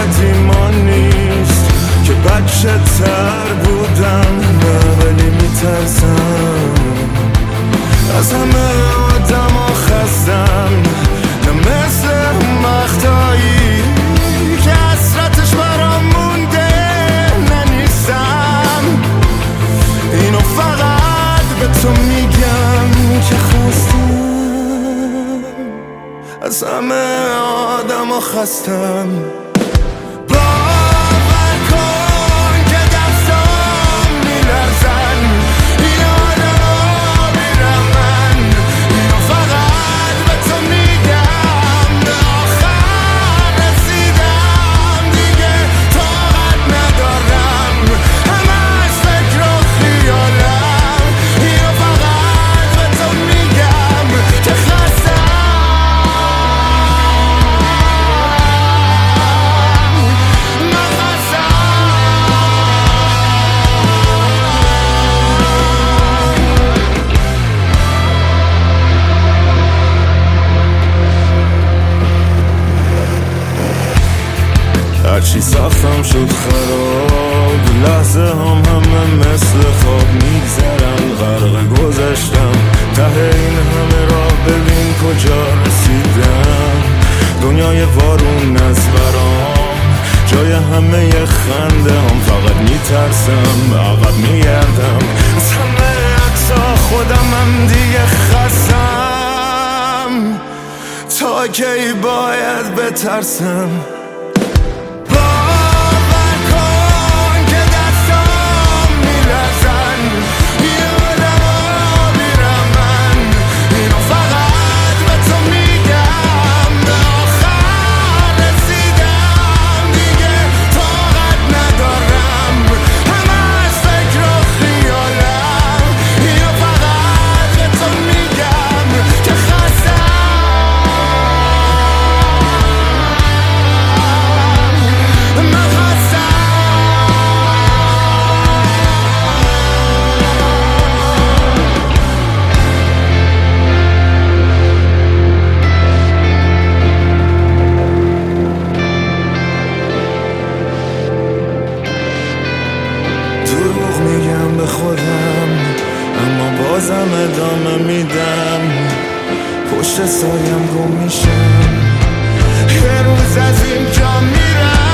قدیما نیست که بچه تر بودم، ولی میترسم از همه آدم ها خستم، نه مثل مقطعی که حسرتش برام مونده ننیستم. اینو فقط به تو میگم که خواستم از همه آدم ها خستم. هرچی ساختم شد خراب، لحظه همه مثل خواب میگذرن، غرق گذشتم ته این همه راه، ببین کجا رسیدم. دنیای وارون از برام، جای همه خنده هم، فقط میترسم عقب میگردم از همه حتی خودمم دیگه خستم. تا کی باید بترسم؟ میگم به خودم اما بازم ادامه میدم، پشت سایم گم میشم، یه روز از اینجا میرم.